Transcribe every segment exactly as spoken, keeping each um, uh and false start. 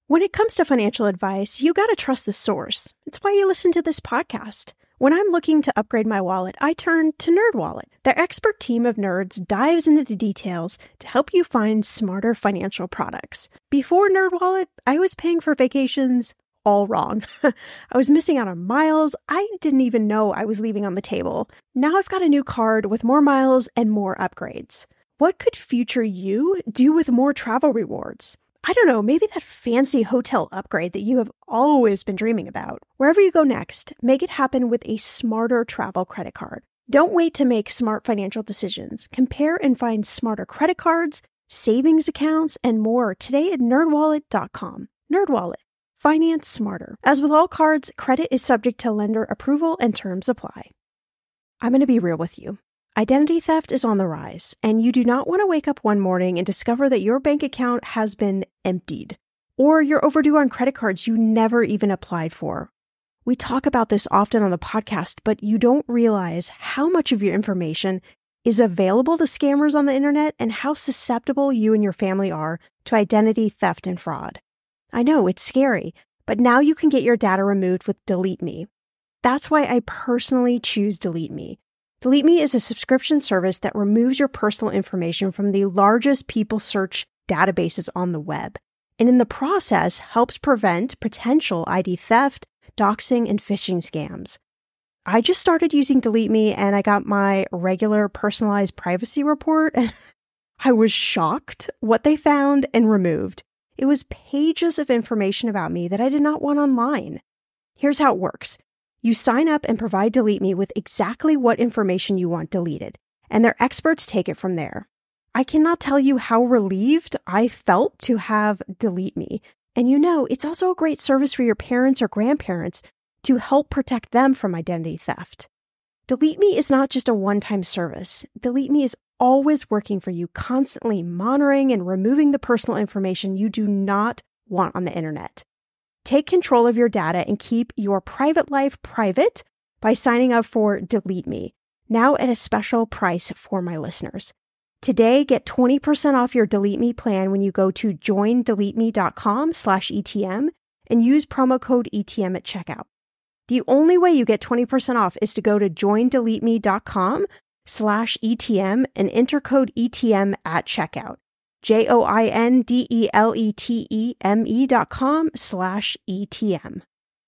When it comes to financial advice, you gotta trust the source. It's why you listen to this podcast. When I'm looking to upgrade my wallet, I turn to NerdWallet. Their expert team of nerds dives into the details to help you find smarter financial products. Before NerdWallet, I was paying for vacations all wrong. I was missing out on miles I didn't even know I was leaving on the table. Now I've got a new card with more miles and more upgrades. What could future you do with more travel rewards? I don't know, maybe that fancy hotel upgrade that you have always been dreaming about. Wherever you go next, make it happen with a smarter travel credit card. Don't wait to make smart financial decisions. Compare and find smarter credit cards, savings accounts, and more today at nerd wallet dot com. NerdWallet. Finance smarter. As with all cards, credit is subject to lender approval and terms apply. I'm going to be real with you. Identity theft is on the rise, and you do not want to wake up one morning and discover that your bank account has been emptied, or you're overdue on credit cards you never even applied for. We talk about this often on the podcast, but you don't realize how much of your information is available to scammers on the internet and how susceptible you and your family are to identity theft and fraud. I know, it's scary, but now you can get your data removed with Delete Me. That's why I personally choose Delete Me. Delete Me is a subscription service that removes your personal information from the largest people search databases on the web, and in the process helps prevent potential I D theft, doxing, and phishing scams. I just started using Delete Me and I got my regular personalized privacy report, and I was shocked what they found and removed. It was pages of information about me that I did not want online. Here's how it works. You sign up and provide Delete Me with exactly what information you want deleted, and their experts take it from there. I cannot tell you how relieved I felt to have Delete Me. And you know, it's also a great service for your parents or grandparents to help protect them from identity theft. Delete Me is not just a one-time service. Delete Me is always working for you, constantly monitoring and removing the personal information you do not want on the internet. Take control of your data and keep your private life private by signing up for Delete Me, now at a special price for my listeners. Today, get twenty percent off your Delete Me plan when you go to join delete me dot com slash E T M and use promo code E T M at checkout. The only way you get twenty percent off is to go to join delete me dot com slash E T M and enter code E T M at checkout. J O I N D E L E T E M E dot com slash E T M.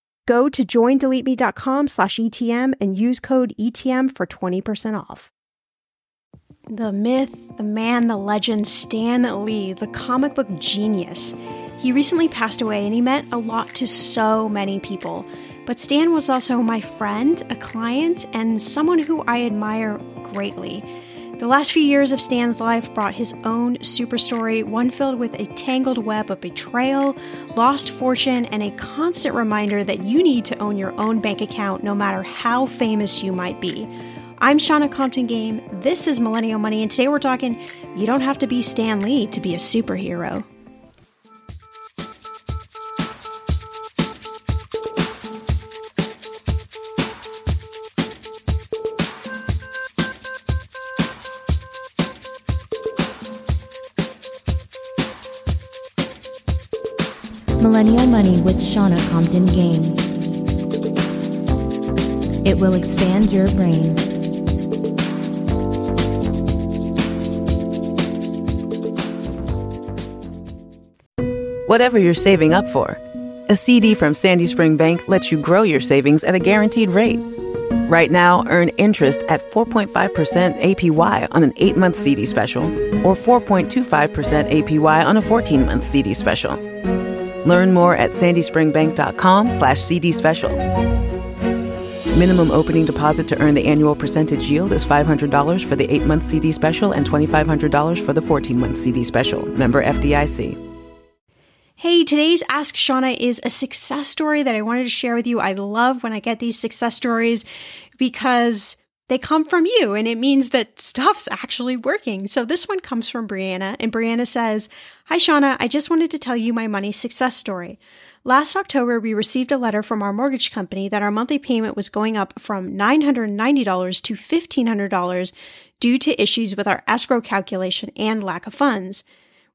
Go to join delete me dot com slash E T M and use code E T M for twenty percent off. The myth, the man, the legend, Stan Lee, the comic book genius. He recently passed away and he meant a lot to so many people. But Stan was also my friend, a client, and someone who I admire greatly. The last few years of Stan's life brought his own super story, one filled with a tangled web of betrayal, lost fortune, and a constant reminder that you need to own your own bank account no matter how famous you might be. I'm Shauna Compton Game, this is Millennial Money, and today we're talking, you don't have to be Stan Lee to be a superhero. Millennial Money with Shauna Compton Game. It will expand your brain. Whatever you're saving up for, a C D from Sandy Spring Bank lets you grow your savings at a guaranteed rate. Right now, earn interest at four point five percent A P Y on an eight-month C D special or four point two five percent A P Y on a fourteen-month C D special. Learn more at sandy spring bank dot com slash C D specials. Minimum opening deposit to earn the annual percentage yield is five hundred dollars for the eight-month C D special and twenty-five hundred dollars for the fourteen-month C D special. Member F D I C. Hey, today's Ask Shauna is a success story that I wanted to share with you. I love when I get these success stories because they come from you and it means that stuff's actually working. So this one comes from Brianna, and Brianna says, "Hi Shauna, I just wanted to tell you my money success story. Last October, we received a letter from our mortgage company that our monthly payment was going up from nine hundred ninety dollars to fifteen hundred dollars due to issues with our escrow calculation and lack of funds.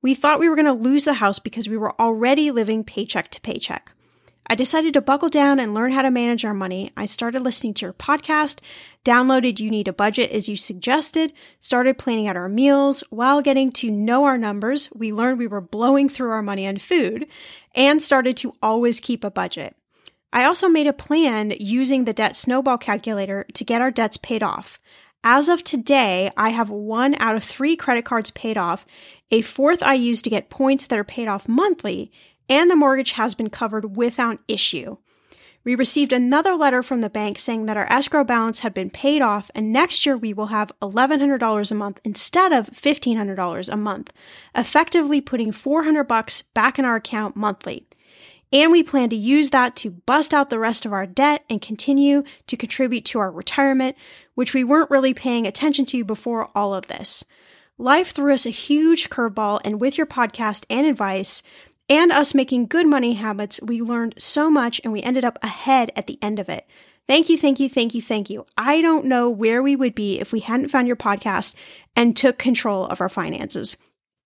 We thought we were going to lose the house because we were already living paycheck to paycheck. I decided to buckle down and learn how to manage our money. I started listening to your podcast, downloaded You Need a Budget as you suggested, started planning out our meals. While getting to know our numbers, we learned we were blowing through our money on food and started to always keep a budget. I also made a plan using the debt snowball calculator to get our debts paid off. As of today, I have one out of three credit cards paid off, a fourth I use to get points that are paid off monthly, and the mortgage has been covered without issue. We received another letter from the bank saying that our escrow balance had been paid off, and next year we will have eleven hundred dollars a month instead of fifteen hundred dollars a month, effectively putting four hundred bucks back in our account monthly. And we plan to use that to bust out the rest of our debt and continue to contribute to our retirement, which we weren't really paying attention to before all of this. Life threw us a huge curveball, and with your podcast and advice, and us making good money habits, we learned so much and we ended up ahead at the end of it. Thank you, thank you, thank you, thank you. I don't know where we would be if we hadn't found your podcast and took control of our finances.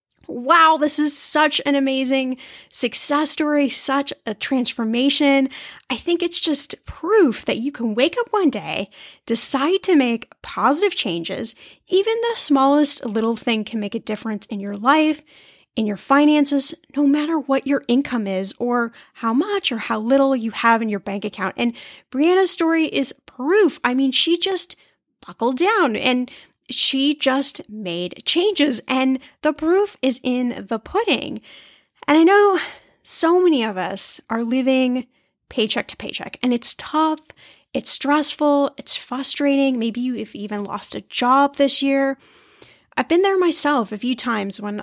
Wow, this is such an amazing success story, such a transformation. I think it's just proof that you can wake up one day, decide to make positive changes. Even the smallest little thing can make a difference in your life, in your finances, no matter what your income is or how much or how little you have in your bank account. And Brianna's story is proof. I mean, she just buckled down and she just made changes, and the proof is in the pudding. And I know so many of us are living paycheck to paycheck, and it's tough, it's stressful, it's frustrating. Maybe you've even lost a job this year. I've been there myself a few times when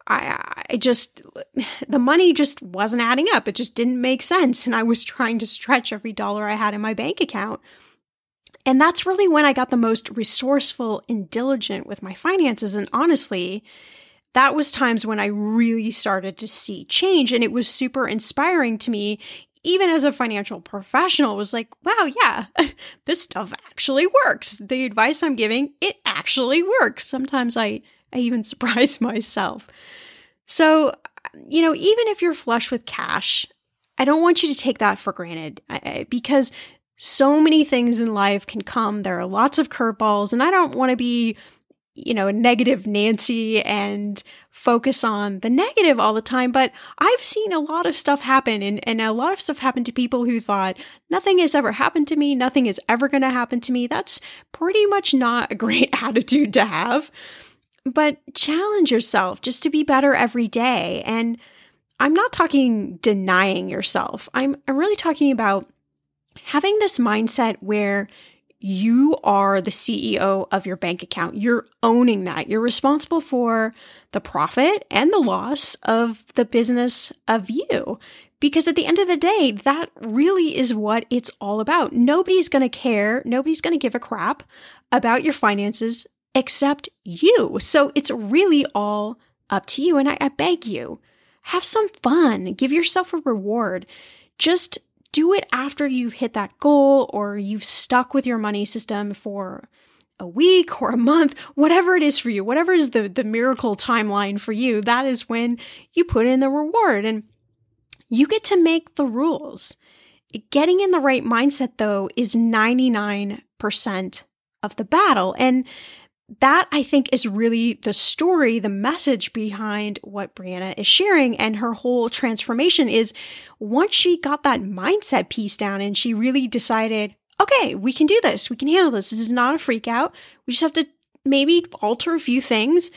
I, I just, the money just wasn't adding up. It just didn't make sense. And I was trying to stretch every dollar I had in my bank account. And that's really when I got the most resourceful and diligent with my finances. And honestly, that was times when I really started to see change. And it was super inspiring to me, even as a financial professional. It was like, wow, yeah, this stuff actually works. The advice I'm giving, it actually works. Sometimes I, I even surprise myself. So, you know, even if you're flush with cash, I don't want you to take that for granted I, because so many things in life can come. There are lots of curveballs, and I don't want to be, you know, a negative Nancy and focus on the negative all the time. But I've seen a lot of stuff happen, and, and a lot of stuff happened to people who thought nothing has ever happened to me. Nothing is ever going to happen to me. That's pretty much not a great attitude to have. But challenge yourself just to be better every day. And I'm not talking denying yourself. I'm, I'm really talking about having this mindset where you are the C E O of your bank account. You're owning that. You're responsible for the profit and the loss of the business of you. Because at the end of the day, that really is what it's all about. Nobody's going to care. Nobody's going to give a crap about your finances except you. So it's really all up to you. And I, I beg you, have some fun. Give yourself a reward. Just do it after you've hit that goal or you've stuck with your money system for a week or a month, whatever it is for you, whatever is the, the miracle timeline for you, that is when you put in the reward and you get to make the rules. Getting in the right mindset, though, is ninety-nine percent of the battle. And that, I think, is really the story, the message behind what Brianna is sharing. And her whole transformation is once she got that mindset piece down and she really decided, okay, we can do this. We can handle this. This is not a freak out. We just have to maybe alter a few things.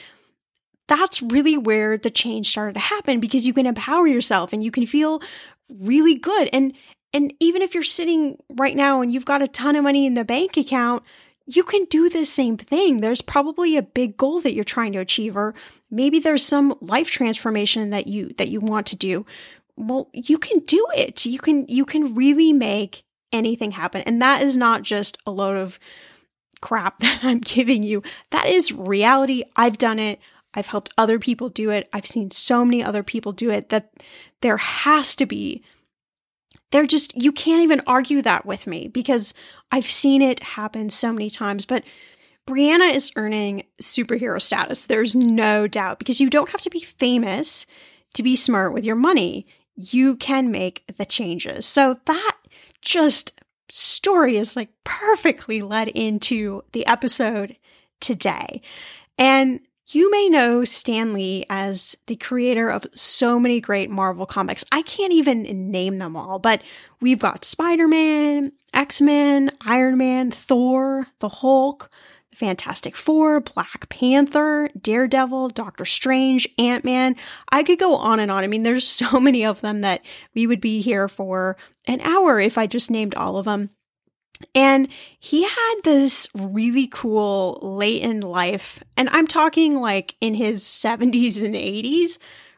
That's really where the change started to happen because you can empower yourself and you can feel really good. And, and even if you're sitting right now and you've got a ton of money in the bank account, you can do the same thing. There's probably a big goal that you're trying to achieve, or maybe there's some life transformation that you that you want to do. Well, you can do it. You can you can really make anything happen. And that is not just a load of crap that I'm giving you. That is reality. I've done it. I've helped other people do it. I've seen so many other people do it that there has to be They're just, you can't even argue that with me because I've seen it happen so many times. But Brianna is earning superhero status. There's no doubt, because you don't have to be famous to be smart with your money. You can make the changes. So that just story is like perfectly led into the episode today. And you may know Stan Lee as the creator of so many great Marvel comics. I can't even name them all, but we've got Spider-Man, X-Men, Iron Man, Thor, the Hulk, Fantastic Four, Black Panther, Daredevil, Doctor Strange, Ant-Man. I could go on and on. I mean, there's so many of them that we would be here for an hour if I just named all of them. And he had this really cool late in life, and I'm talking like in his seventies and eighties,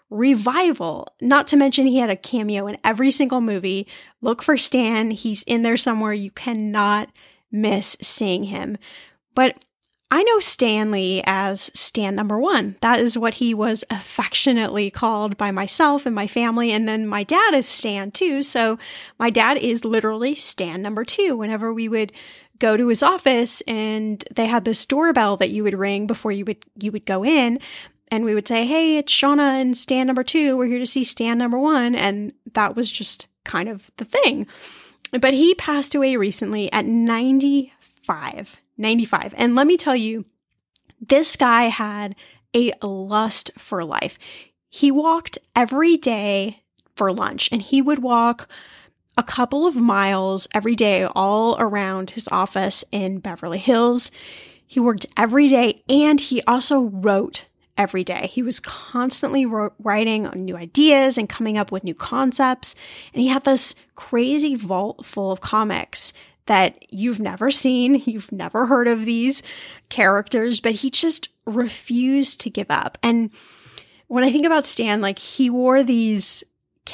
revival. Not to mention he had a cameo in every single movie. Look for Stan. He's in there somewhere. You cannot miss seeing him. But I know Stan Lee as Stan number one. That is what he was affectionately called by myself and my family. And then my dad is Stan too. So my dad is literally Stan number two. Whenever we would go to his office and they had this doorbell that you would ring before you would you would go in, and we would say, "Hey, it's Shauna and Stan number two. We're here to see Stan number one." And that was just kind of the thing. But he passed away recently at ninety-five. ninety-five. And let me tell you, this guy had a lust for life. He walked every day for lunch, and he would walk a couple of miles every day all around his office in Beverly Hills. He worked every day, and he also wrote every day. He was constantly ro- writing on new ideas and coming up with new concepts. And he had this crazy vault full of comics that you've never seen, you've never heard of these characters, but he just refused to give up. And when I think about Stan, like, he wore these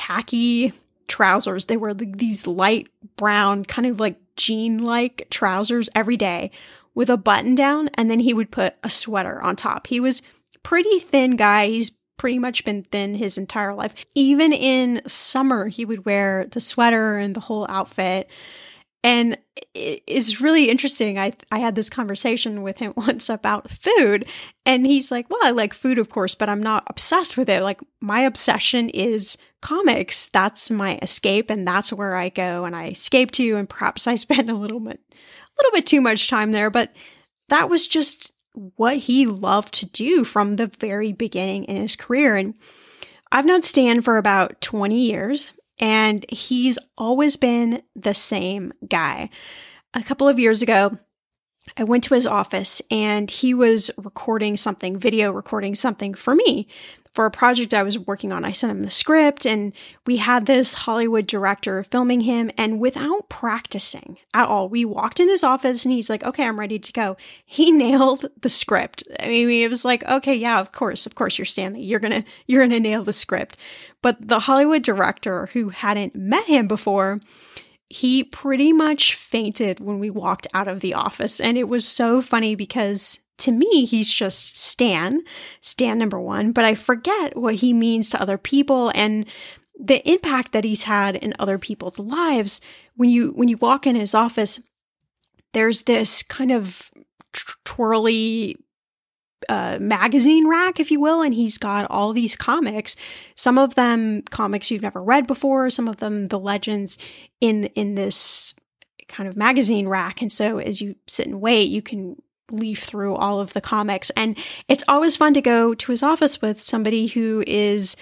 khaki trousers. They were like these light brown, kind of like jean-like trousers every day with a button down, and then he would put a sweater on top. He was a pretty thin guy. He's pretty much been thin his entire life. Even in summer, he would wear the sweater and the whole outfit. And it's really interesting. I I had this conversation with him once about food, and he's like, well, I like food, of course, but I'm not obsessed with it. Like, my obsession is comics. That's my escape, and that's where I go and I escape to, and perhaps I spend a little bit, a little bit too much time there, but that was just what he loved to do from the very beginning in his career. And I've known Stan for about twenty years. And he's always been the same guy. A couple of years ago, I went to his office and he was recording something, video recording something for me for a project I was working on. I sent him the script, and we had this Hollywood director filming him, and without practicing at all, we walked in his office and he's like, "Okay, I'm ready to go." He nailed the script. I mean, it was like, okay, yeah, of course, of course you're Stan Lee. You're going to, you're going to nail the script. But the Hollywood director, who hadn't met him before, he pretty much fainted when we walked out of the office. And it was so funny because to me, he's just Stan, Stan number one, but I forget what he means to other people and the impact that he's had in other people's lives. When you when you walk in his office, there's this kind of twirly uh, magazine rack, if you will, and he's got all these comics. Some of them comics you've never read before, some of them the legends in in this kind of magazine rack. And so as you sit and wait, you can leaf through all of the comics. And it's always fun to go to his office with somebody who is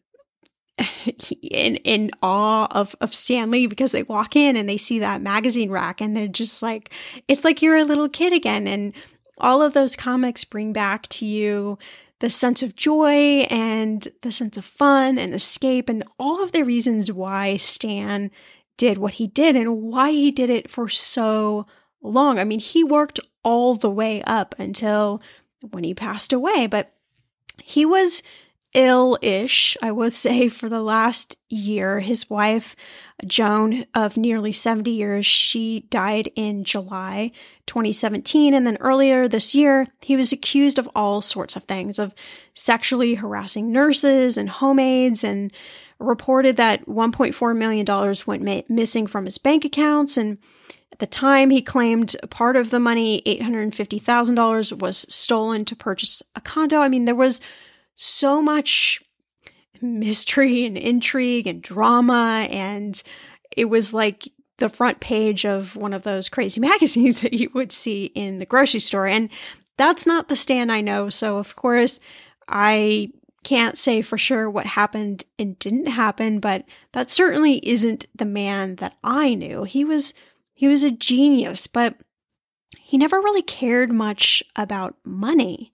in in awe of, of Stan Lee, because they walk in and they see that magazine rack and they're just like, it's like you're a little kid again. And all of those comics bring back to you the sense of joy and the sense of fun and escape and all of the reasons why Stan did what he did and why he did it for so long. I mean, he worked all the way up until when he passed away, but he was ill-ish, I would say, for the last year. His wife, Joan, of nearly seventy years, she died in July twenty seventeen. And then earlier this year, he was accused of all sorts of things, of sexually harassing nurses and home aides, and reported that one point four million dollars went ma- missing from his bank accounts. And At the time, he claimed part of the money, eight hundred fifty thousand dollars, was stolen to purchase a condo. I mean, there was so much mystery and intrigue and drama, and it was like the front page of one of those crazy magazines that you would see in the grocery store. And that's not the Stan I know. So, of course, I can't say for sure what happened and didn't happen, but that certainly isn't the man that I knew. He was he was a genius, but he never really cared much about money.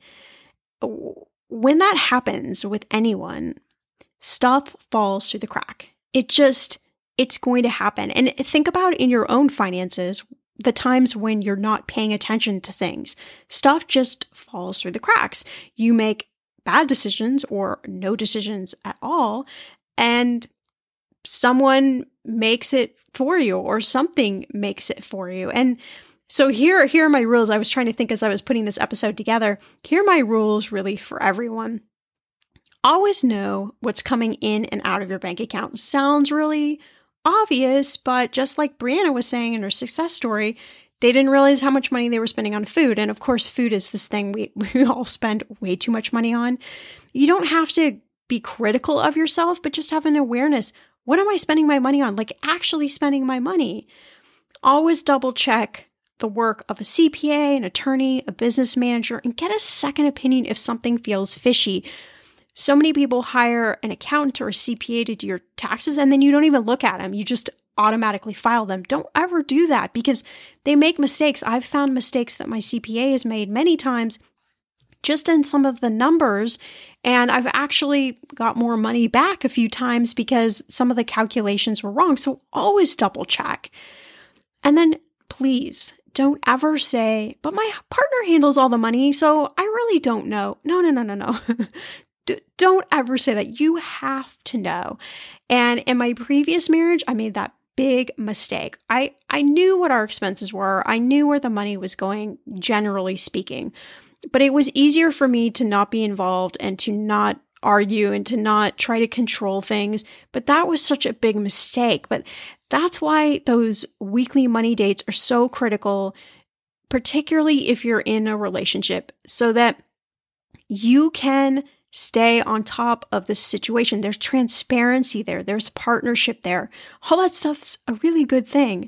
When that happens with anyone, stuff falls through the crack. It just, it's going to happen. And think about in your own finances, the times when you're not paying attention to things. Stuff just falls through the cracks. You make bad decisions or no decisions at all, and someone makes it for you or something makes it for you. And so here, here are my rules. I was trying to think as I was putting this episode together. Here are my rules really for everyone. Always know what's coming in and out of your bank account. Sounds really obvious, but just like Brianna was saying in her success story, they didn't realize how much money they were spending on food. And of course, food is this thing we, we all spend way too much money on. You don't have to be critical of yourself, but just have an awareness. What am I spending my money on? Like actually spending my money. Always double check the work of a C P A, an attorney, a business manager, and get a second opinion if something feels fishy. So many people hire an accountant or a C P A to do your taxes, and then you don't even look at them. You just automatically file them. Don't ever do that because they make mistakes. I've found mistakes that my C P A has made many times just in some of the numbers, and I've actually got more money back a few times because some of the calculations were wrong. So always double check. And then please don't ever say, but my partner handles all the money, so I really don't know. No, no, no, no, no. D- don't ever say that. You have to know. And in my previous marriage, I made that big mistake. I, I knew what our expenses were. I knew where the money was going, generally speaking. But it was easier for me to not be involved and to not argue and to not try to control things. But that was such a big mistake. But that's why those weekly money dates are so critical, particularly if you're in a relationship, so that you can stay on top of the situation. There's transparency there. There's partnership there. All that stuff's a really good thing.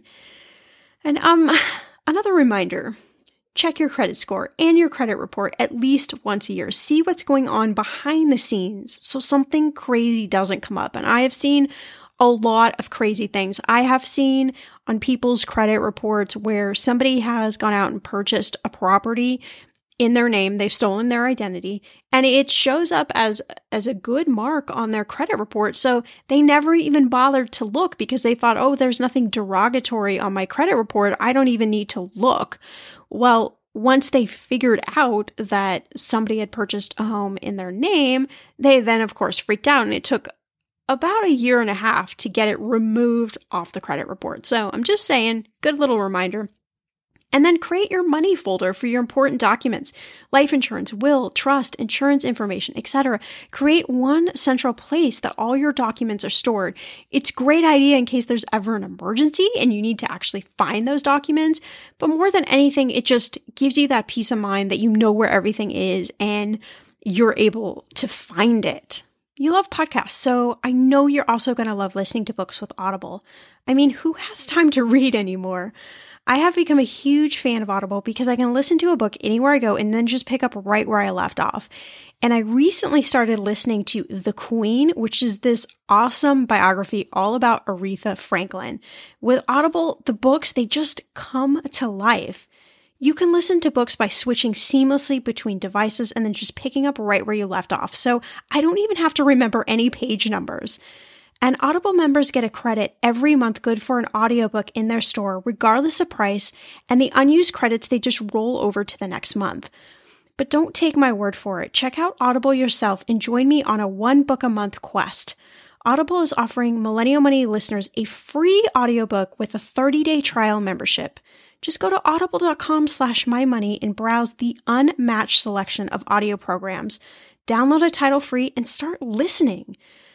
And um, another reminder, check your credit score and your credit report at least once a year. See what's going on behind the scenes so something crazy doesn't come up. And I have seen a lot of crazy things. I have seen on people's credit reports where somebody has gone out and purchased a property in their name, they've stolen their identity, and it shows up as as a good mark on their credit report. So they never even bothered to look because they thought, oh, there's nothing derogatory on my credit report. I don't even need to look. Well, once they figured out that somebody had purchased a home in their name, they then, of course, freaked out, and it took about a year and a half to get it removed off the credit report. So I'm just saying, good little reminder. And then create your money folder for your important documents, life insurance, will, trust, insurance information, et cetera. Create one central place that all your documents are stored. It's a great idea in case there's ever an emergency and you need to actually find those documents. But more than anything, it just gives you that peace of mind that you know where everything is and you're able to find it. You love podcasts, so I know you're also going to love listening to books with Audible. I mean, who has time to read anymore? I have become a huge fan of Audible because I can listen to a book anywhere I go and then just pick up right where I left off. And I recently started listening to The Queen, which is this awesome biography all about Aretha Franklin. With Audible, the books, they just come to life. You can listen to books by switching seamlessly between devices and then just picking up right where you left off. So I don't even have to remember any page numbers. And Audible members get a credit every month good for an audiobook in their store, regardless of price, and the unused credits, they just roll over to the next month. But don't take my word for it. Check out Audible yourself and join me on a one book a month quest. Audible is offering Millennial Money listeners a free audiobook with a thirty-day trial membership. Just go to audible.com slash mymoney and browse the unmatched selection of audio programs. Download a title free and start listening.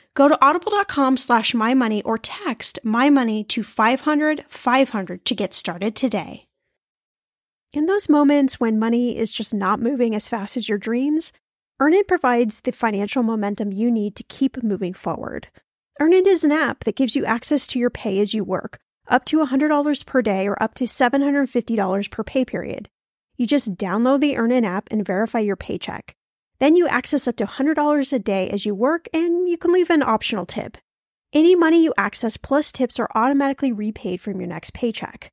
Go to audible.com slash mymoney or text mymoney to five hundred five hundred to get started today. In those moments when money is just not moving as fast as your dreams, Earnin provides the financial momentum you need to keep moving forward. Earnin is an app that gives you access to your pay as you work, up to one hundred dollars per day or up to seven hundred fifty dollars per pay period. You just download the Earnin app and verify your paycheck. Then you access up to one hundred dollars a day as you work, and you can leave an optional tip. Any money you access plus tips are automatically repaid from your next paycheck.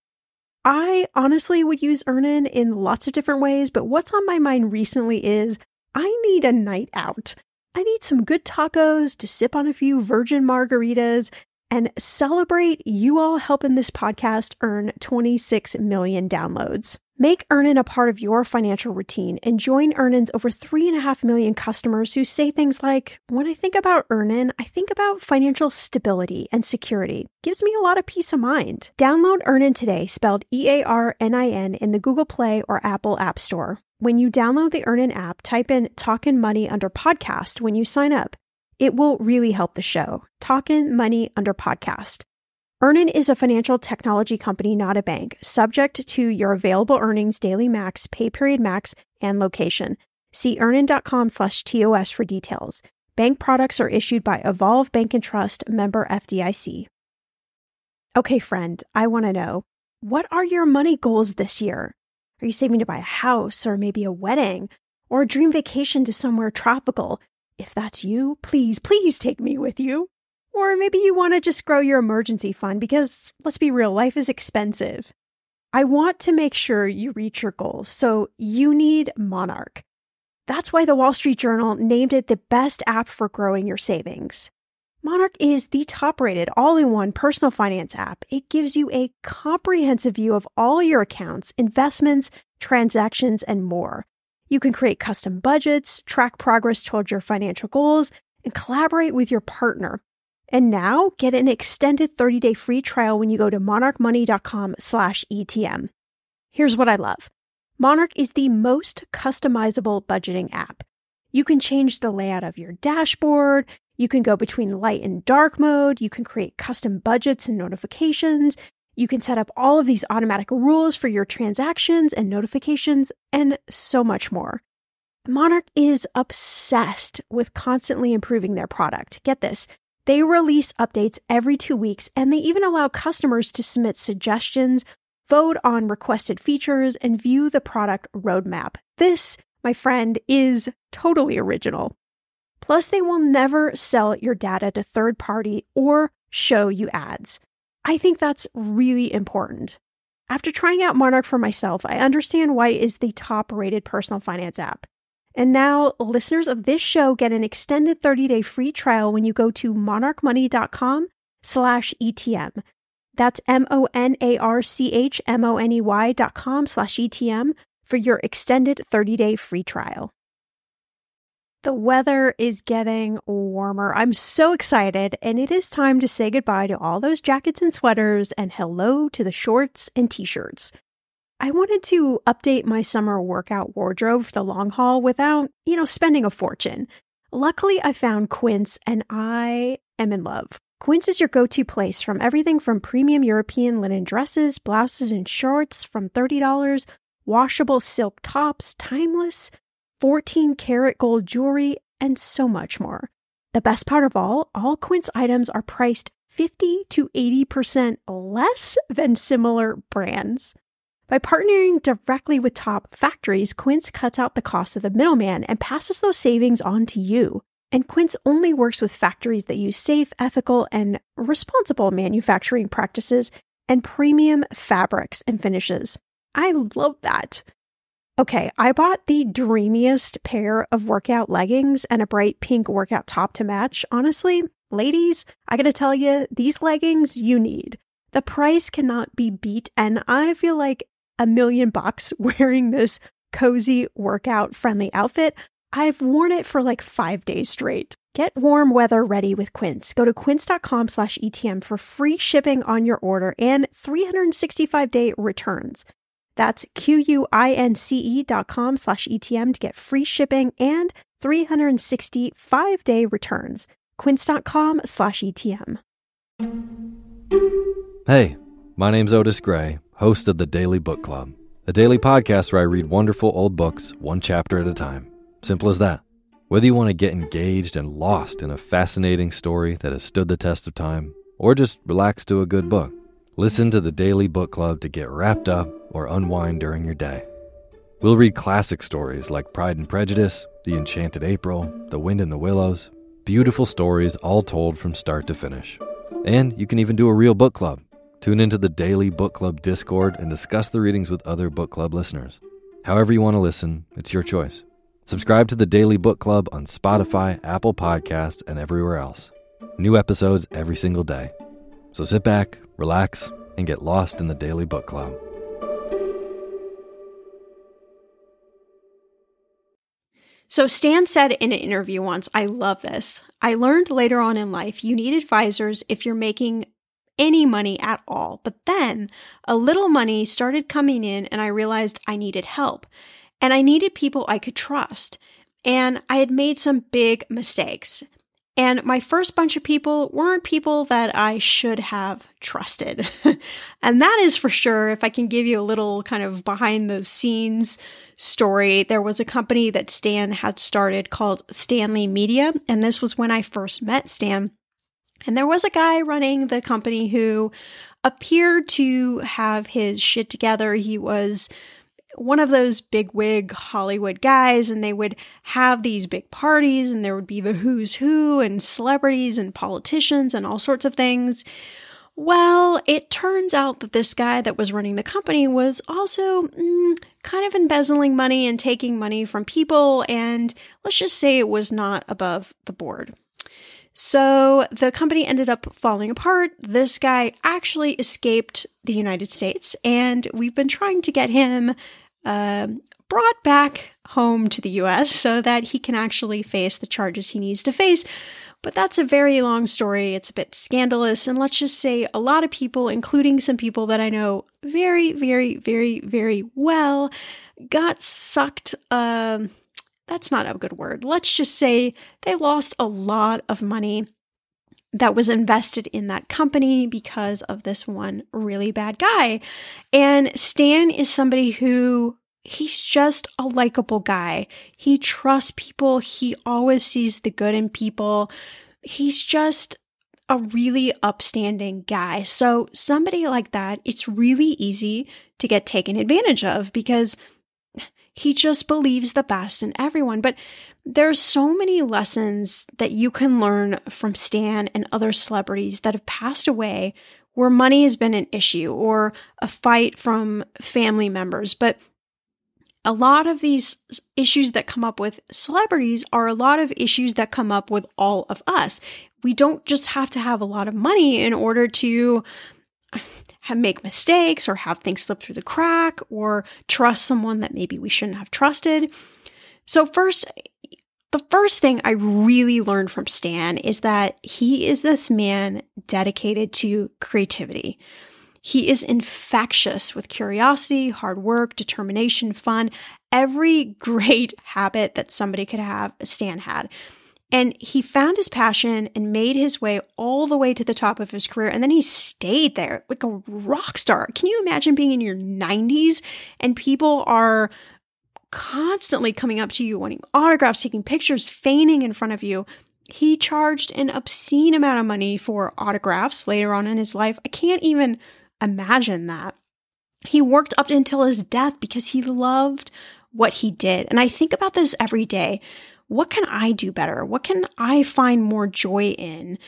I honestly would use Earnin in lots of different ways, but what's on my mind recently is I need a night out. I need some good tacos to sip on a few virgin margaritas and celebrate you all helping this podcast earn twenty-six million downloads. Make Earnin a part of your financial routine and join Earnin's over three and a half million customers who say things like, when I think about Earnin, I think about financial stability and security. Gives me a lot of peace of mind. Download Earnin today, spelled E A R N I N, in the Google Play or Apple App Store. When you download the Earnin app, type in Talkin' Money under podcast when you sign up. It will really help the show. Talkin' Money under podcast. Earnin is a financial technology company, not a bank, subject to your available earnings, daily max, pay period max, and location. See earnin.com slash TOS for details. Bank products are issued by Evolve Bank and Trust, member F D I C. Okay, friend, I want to know, what are your money goals this year? Are you saving to buy a house or maybe a wedding or a dream vacation to somewhere tropical? If that's you, please, please take me with you. Or maybe you want to just grow your emergency fund because, let's be real, life is expensive. I want to make sure you reach your goals, so you need Monarch. That's why the Wall Street Journal named it the best app for growing your savings. Monarch is the top-rated all-in-one personal finance app. It gives you a comprehensive view of all your accounts, investments, transactions, and more. You can create custom budgets, track progress towards your financial goals, and collaborate with your partner. And now, get an extended thirty-day free trial when you go to monarchmoney.com slash ETM. Here's what I love. Monarch is the most customizable budgeting app. You can change the layout of your dashboard. You can go between light and dark mode. You can create custom budgets and notifications. You can set up all of these automatic rules for your transactions and notifications, and so much more. Monarch is obsessed with constantly improving their product. Get this. They release updates every two weeks, and they even allow customers to submit suggestions, vote on requested features, and view the product roadmap. This, my friend, is totally original. Plus, they will never sell your data to third party or show you ads. I think that's really important. After trying out Monarch for myself, I understand why it is the top-rated personal finance app. And now, listeners of this show get an extended thirty-day free trial when you go to monarchmoney.com slash ETM. That's M-O-N-A-R-C-H-M-O-N-E-Y dot com slash ETM for your extended thirty-day free trial. The weather is getting warmer. I'm so excited, and it is time to say goodbye to all those jackets and sweaters and hello to the shorts and t-shirts. I wanted to update my summer workout wardrobe for the long haul without, you know, spending a fortune. Luckily, I found Quince, and I am in love. Quince is your go-to place from everything from premium European linen dresses, blouses, and shorts from thirty dollars, washable silk tops, timeless, fourteen karat gold jewelry, and so much more. The best part of all, all Quince items are priced fifty to eighty percent less than similar brands. By partnering directly with top factories, Quince cuts out the cost of the middleman and passes those savings on to you. And Quince only works with factories that use safe, ethical, and responsible manufacturing practices and premium fabrics and finishes. I love that. Okay, I bought the dreamiest pair of workout leggings and a bright pink workout top to match. Honestly, ladies, I gotta tell you, these leggings you need. The price cannot be beat, and I feel like a million bucks wearing this cozy workout friendly outfit. I've worn it for like five days straight. Get warm weather ready with Quince. Go to quince.com slash ETM for free shipping on your order and three hundred sixty-five day returns. That's Q-U-I-N-C-E dot com slash ETM to get free shipping and three hundred sixty-five day returns. quince.com slash ETM. Hey, my name's Otis Gray, host of the Daily Book Club, a daily podcast where I read wonderful old books one chapter at a time. Simple as that. Whether you want to get engaged and lost in a fascinating story that has stood the test of time, or just relax to a good book, listen to the Daily Book Club to get wrapped up or unwind during your day. We'll read classic stories like Pride and Prejudice, The Enchanted April, The Wind in the Willows, beautiful stories all told from start to finish. And you can even do a real book club. Tune into the Daily Book Club Discord and discuss the readings with other book club listeners. However you want to listen, it's your choice. Subscribe to the Daily Book Club on Spotify, Apple Podcasts, and everywhere else. New episodes every single day. So sit back, relax, and get lost in the Daily Book Club. So Stan said in an interview once, I love this. I learned later on in life you need advisors if you're making any money at all. But then a little money started coming in and I realized I needed help. And I needed people I could trust. And I had made some big mistakes. And my first bunch of people weren't people that I should have trusted. And that is for sure. If I can give you a little kind of behind the scenes story, there was a company that Stan had started called Stanley Media. And this was when I first met Stan. And there was a guy running the company who appeared to have his shit together. He was one of those bigwig Hollywood guys, and they would have these big parties, and there would be the who's who and celebrities and politicians and all sorts of things. Well, it turns out that this guy that was running the company was also mm, kind of embezzling money and taking money from people, and let's just say it was not above the board. So the company ended up falling apart. This guy actually escaped the United States, and we've been trying to get him uh, brought back home to the U S so that he can actually face the charges he needs to face. But that's a very long story. It's a bit scandalous. And let's just say a lot of people, including some people that I know very, very, very, very well, got sucked. Um, that's not a good word. Let's just say they lost a lot of money that was invested in that company because of this one really bad guy. And Stan is somebody who, he's just a likable guy. He trusts people. He always sees the good in people. He's just a really upstanding guy. So somebody like that, it's really easy to get taken advantage of because he just believes the best in everyone. But there's so many lessons that you can learn from Stan and other celebrities that have passed away where money has been an issue or a fight from family members. But a lot of these issues that come up with celebrities are a lot of issues that come up with all of us. We don't just have to have a lot of money in order to have, make mistakes or have things slip through the crack or trust someone that maybe we shouldn't have trusted. So first, the first thing I really learned from Stan is that he is this man dedicated to creativity. He is infectious with curiosity, hard work, determination, fun, every great habit that somebody could have, Stan had. And he found his passion and made his way all the way to the top of his career. And then he stayed there like a rock star. Can you imagine being in your nineties and people are constantly coming up to you, wanting autographs, taking pictures, feigning in front of you? He charged an obscene amount of money for autographs later on in his life. I can't even imagine that. He worked up until his death because he loved what he did. And I think about this every day. What can I do better? What can I find more joy in?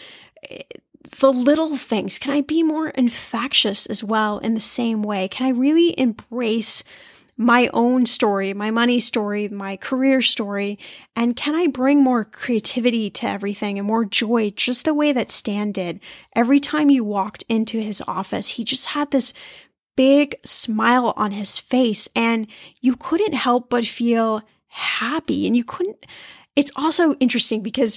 The little things. Can I be more infectious as well in the same way? Can I really embrace my own story, my money story, my career story? And can I bring more creativity to everything and more joy, just the way that Stan did? Every time you walked into his office, he just had this big smile on his face, and you couldn't help but feel happy. And you couldn't, it's also interesting because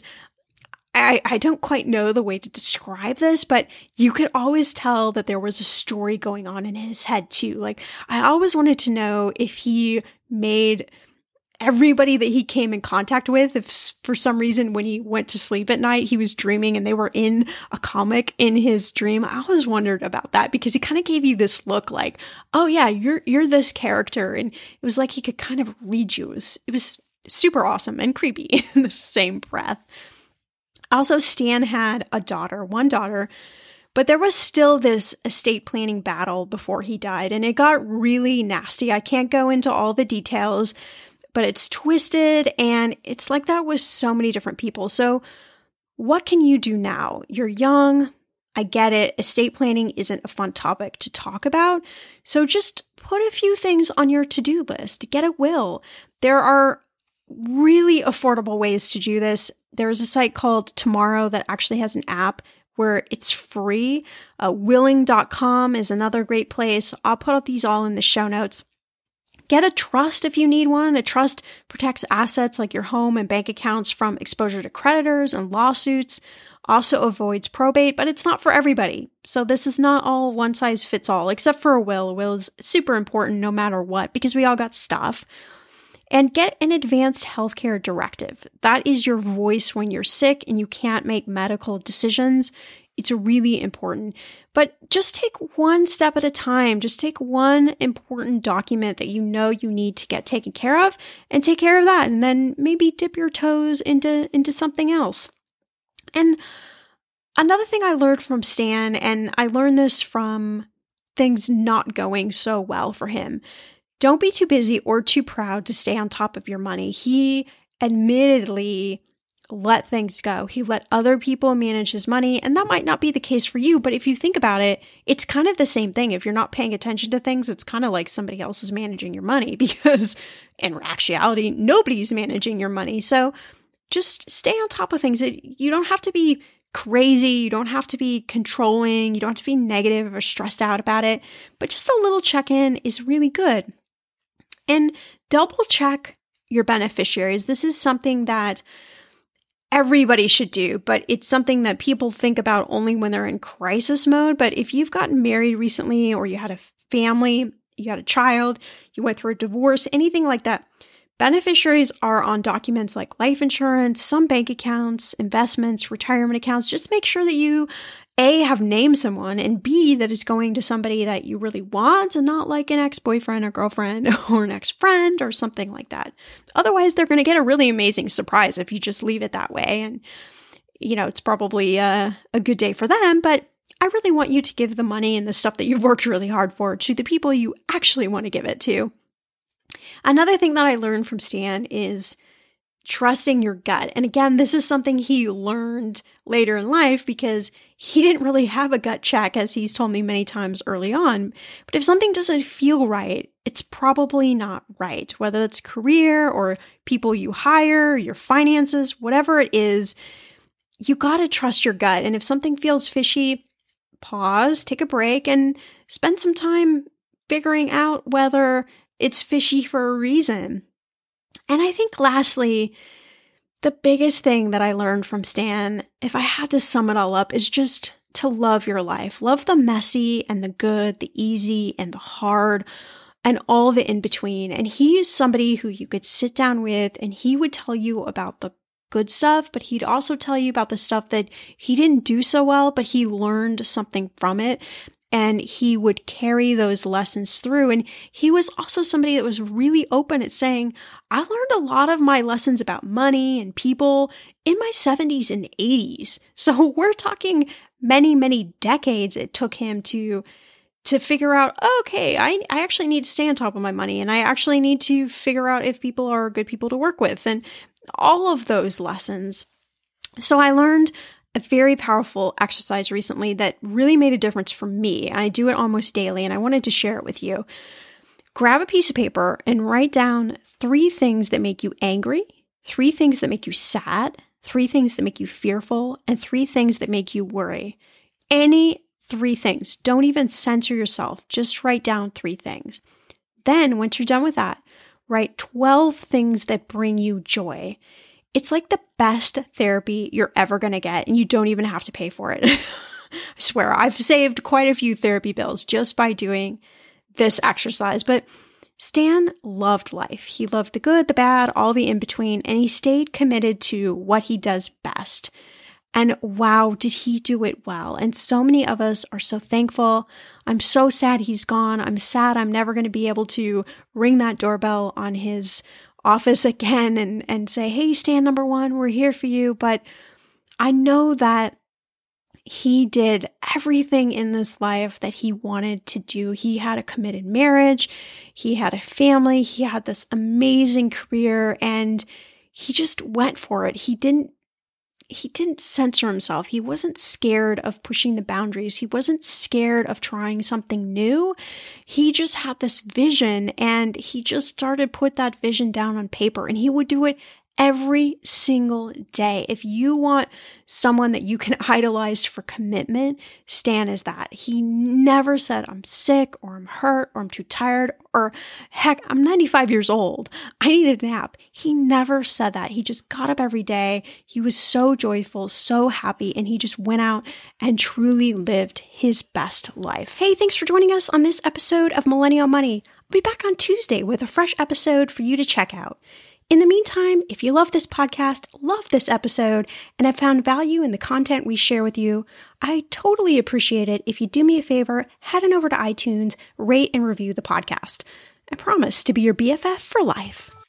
I, I don't quite know the way to describe this, but you could always tell that there was a story going on in his head too. Like, I always wanted to know if he made everybody that he came in contact with, if for some reason when he went to sleep at night, he was dreaming and they were in a comic in his dream. I always wondered about that because he kind of gave you this look like, oh yeah, you're you're this character. And it was like he could kind of read you. It was, it was super awesome and creepy in the same breath. Also, Stan had a daughter, one daughter, but there was still this estate planning battle before he died, and it got really nasty. I can't go into all the details, but it's twisted, and it's like that with so many different people. So what can you do now? You're young. I get it. Estate planning isn't a fun topic to talk about. So just put a few things on your to-do list. Get a will. There are really affordable ways to do this. There's a site called Tomorrow that actually has an app where it's free. Uh, willing dot com is another great place. I'll put up these all in the show notes. Get a trust if you need one. A trust protects assets like your home and bank accounts from exposure to creditors and lawsuits. Also avoids probate, but it's not for everybody. So this is not all one size fits all, except for a will. A will is super important no matter what, because we all got stuff. And get an advanced healthcare directive. That is your voice when you're sick and you can't make medical decisions. It's really important. But just take one step at a time. Just take one important document that you know you need to get taken care of and take care of that. And then maybe dip your toes into, into something else. And another thing I learned from Stan, and I learned this from things not going so well for him, don't be too busy or too proud to stay on top of your money. He admittedly let things go. He let other people manage his money, and that might not be the case for you, but if you think about it, it's kind of the same thing. If you're not paying attention to things, it's kind of like somebody else is managing your money, because in actuality, nobody's managing your money. So just stay on top of things. You don't have to be crazy. You don't have to be controlling. You don't have to be negative or stressed out about it, but just a little check-in is really good. And double check your beneficiaries. This is something that everybody should do, but it's something that people think about only when they're in crisis mode. But if you've gotten married recently, or you had a family, you had a child, you went through a divorce, anything like that, beneficiaries are on documents like life insurance, some bank accounts, investments, retirement accounts. Just make sure that you A, have named someone, and B, that is going to somebody that you really want and not like an ex-boyfriend or girlfriend or an ex-friend or something like that. Otherwise, they're going to get a really amazing surprise if you just leave it that way. And, you know, it's probably a, a good day for them, but I really want you to give the money and the stuff that you've worked really hard for to the people you actually want to give it to. Another thing that I learned from Stan is trusting your gut. And again, this is something he learned later in life because he didn't really have a gut check, as he's told me many times early on. But if something doesn't feel right, it's probably not right. Whether it's career or people you hire, your finances, whatever it is, you got to trust your gut. And if something feels fishy, pause, take a break, and spend some time figuring out whether it's fishy for a reason. And I think lastly, the biggest thing that I learned from Stan, if I had to sum it all up, is just to love your life. Love the messy and the good, the easy and the hard, and all the in between. And he is somebody who you could sit down with and he would tell you about the good stuff, but he'd also tell you about the stuff that he didn't do so well, but he learned something from it. And he would carry those lessons through. And he was also somebody that was really open at saying, I learned a lot of my lessons about money and people in my seventies and eighties. So we're talking many, many decades it took him to, to figure out, okay, I, I actually need to stay on top of my money. And I actually need to figure out if people are good people to work with. And all of those lessons. So I learned a very powerful exercise recently that really made a difference for me. I do it almost daily, and I wanted to share it with you. Grab a piece of paper and write down three things that make you angry, three things that make you sad, three things that make you fearful, and three things that make you worry. Any three things. Don't even censor yourself. Just write down three things. Then, once you're done with that, write twelve things that bring you joy. It's like the best therapy you're ever going to get, and you don't even have to pay for it. I swear, I've saved quite a few therapy bills just by doing this exercise. But Stan loved life. He loved the good, the bad, all the in-between, and he stayed committed to what he does best. And wow, did he do it well. And so many of us are so thankful. I'm so sad he's gone. I'm sad I'm never going to be able to ring that doorbell on his office again and, and say, hey, Stan number one, we're here for you. But I know that he did everything in this life that he wanted to do. He had a committed marriage. He had a family. He had this amazing career, and he just went for it. He didn't He didn't censor himself. He wasn't scared of pushing the boundaries. He wasn't scared of trying something new. He just had this vision, and he just started put that vision down on paper, and he would do it every single day. If you want someone that you can idolize for commitment, Stan is that. He never said, I'm sick, or I'm hurt, or I'm too tired, or heck, I'm ninety-five years old. I need a nap. He never said that. He just got up every day. He was so joyful, so happy, and he just went out and truly lived his best life. Hey, thanks for joining us on this episode of Millennial Money. I'll be back on Tuesday with a fresh episode for you to check out. In the meantime, if you love this podcast, love this episode, and have found value in the content we share with you, I totally appreciate it if you do me a favor, head on over to iTunes, rate and review the podcast. I promise to be your B F F for life.